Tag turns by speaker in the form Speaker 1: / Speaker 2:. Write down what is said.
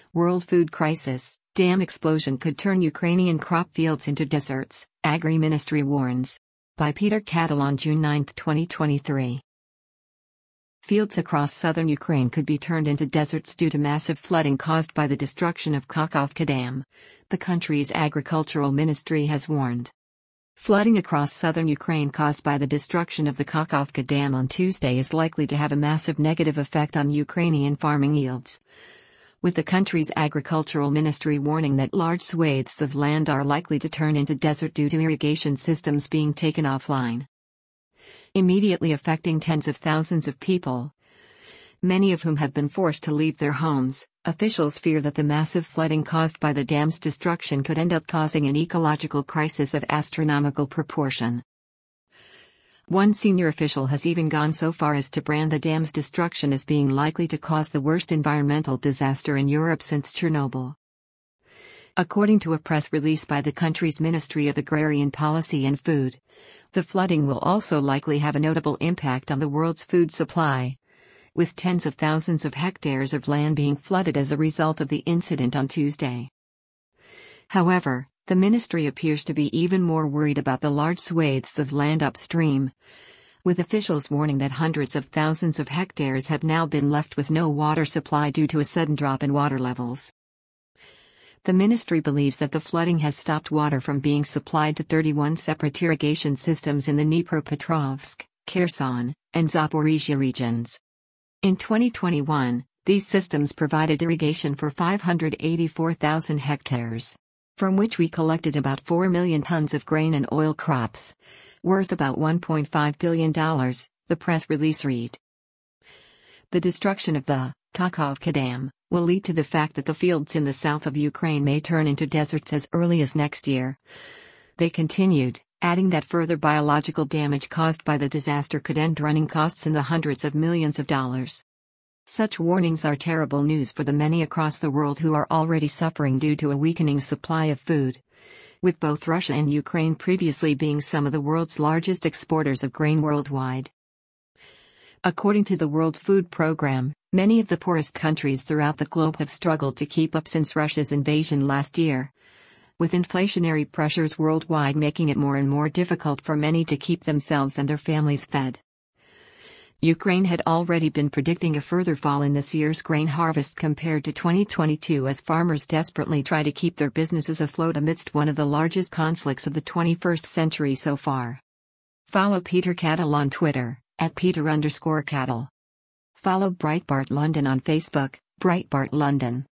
Speaker 1: World food crisis. Dam explosion could turn Ukrainian crop fields into deserts, Agri-Ministry warns. By Peter Cattle on June 9, 2023. Fields across southern Ukraine could be turned into deserts due to massive flooding caused by the destruction of Kakhovka Dam, the country's agricultural ministry has warned. Flooding across southern Ukraine caused by the destruction of the Kakhovka Dam on Tuesday is likely to have a massive negative effect on Ukrainian farming yields, with the country's agricultural ministry warning that large swathes of land are likely to turn into desert due to irrigation systems being taken offline, immediately affecting tens of thousands of people, many of whom have been forced to leave their homes. Officials fear that the massive flooding caused by the dam's destruction could end up causing an ecological crisis of astronomical proportion. One senior official has even gone so far as to brand the dam's destruction as being likely to cause the worst environmental disaster in Europe since Chernobyl. According to a press release by the country's Ministry of Agrarian Policy and Food, the flooding will also likely have a notable impact on the world's food supply, with tens of thousands of hectares of land being flooded as a result of the incident on Tuesday. However, the ministry appears to be even more worried about the large swathes of land upstream, with officials warning that hundreds of thousands of hectares have now been left with no water supply due to a sudden drop in water levels. The ministry believes that the flooding has stopped water from being supplied to 31 separate irrigation systems in the Dnipropetrovsk, Kherson, and Zaporizhia regions. In 2021, these systems provided irrigation for 584,000 hectares, from which we collected about 4 million tons of grain and oil crops, worth about $1.5 billion, the press release read. The destruction of the Kakhovka Dam will lead to the fact that the fields in the south of Ukraine may turn into deserts as early as next year. They continued, adding that further biological damage caused by the disaster could end running costs in the hundreds of millions of dollars. Such warnings are terrible news for the many across the world who are already suffering due to a weakening supply of food, with both Russia and Ukraine previously being some of the world's largest exporters of grain worldwide. According to the World Food Programme, many of the poorest countries throughout the globe have struggled to keep up since Russia's invasion last year, with inflationary pressures worldwide making it more and more difficult for many to keep themselves and their families fed. Ukraine had already been predicting a further fall in this year's grain harvest compared to 2022 as farmers desperately try to keep their businesses afloat amidst one of the largest conflicts of the 21st century so far. Follow Peter Cattle on Twitter, @Peter_Cattle. Follow Breitbart London on Facebook, Breitbart London.